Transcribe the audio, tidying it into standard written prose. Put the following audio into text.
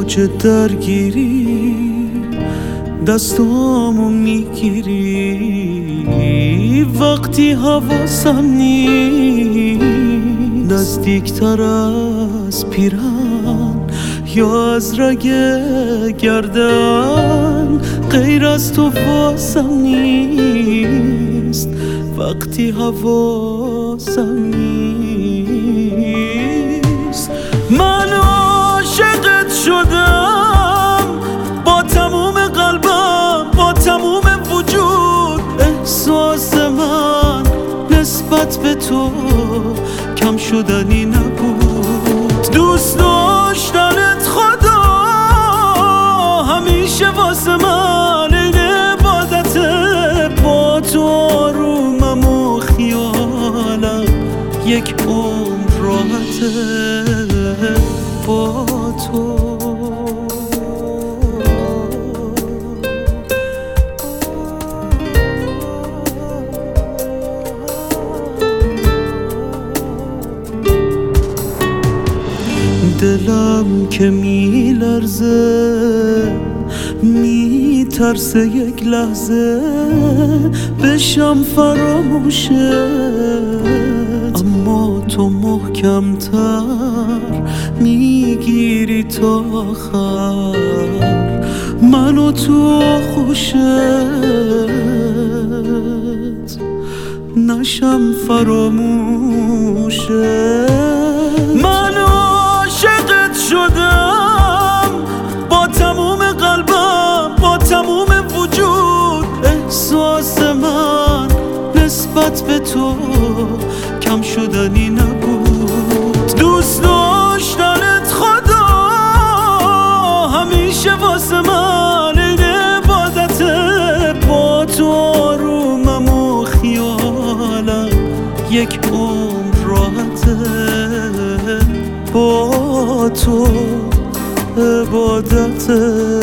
اوج درگیری دستامو میگیری، وقتی حواسم نیست نزدیکتر از پیرن یا از رگ گردن، غیر از تو واسم نیست وقتی حواسم نیست. من عاشقت شدم با تموم قلبم، با تموم وجود. احساس من نسبت به تو کم شدنی نبود. دوست داشتنت خدا همیشه واسه من این عبادته. با تو آرومم و خیالم یک عمر راحته. با تو دلم که میلرزه میترسه یک لحظه بشم فراموشت، اما تو محکمتر میگیری تا آخر منو تو خوشت، نشم فراموشت. من عاشقت شدم با تموم قلبم، با تموم وجود. احساس من نسبت به تو کم شدنی نبود. دوست داشتنت خدا همیشه واسه من این عبادته. با تو آرومم و خیالم یک عمر راحته. با تو عبادته.